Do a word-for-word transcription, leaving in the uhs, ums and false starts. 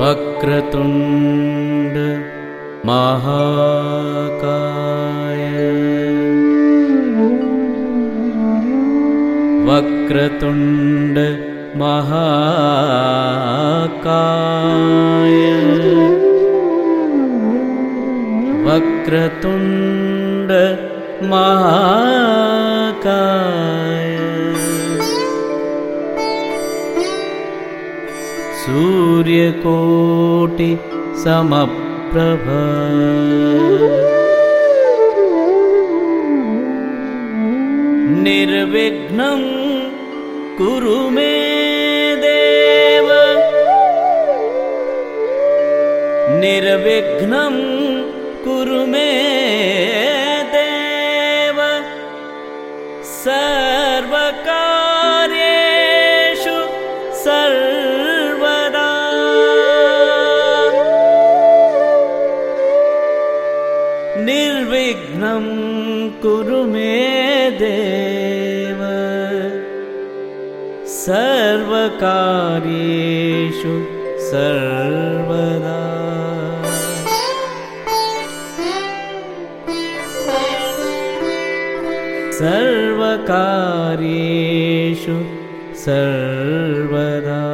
वक्रतुण्ड महाकाय वक्रतुण्ड महाकाय वक्रतुण्ड महाकाय सूर्यकोटि समप्रभ निर्विघ्नं कुरु मे देव निर्विघ्नं कुरु मे देव सर्वकार्येषु सर्वदा निर्विघ्नं कुरु मे देव सर्वकार्येषु सर्वदा सर्वकार्येषु सर्वदा।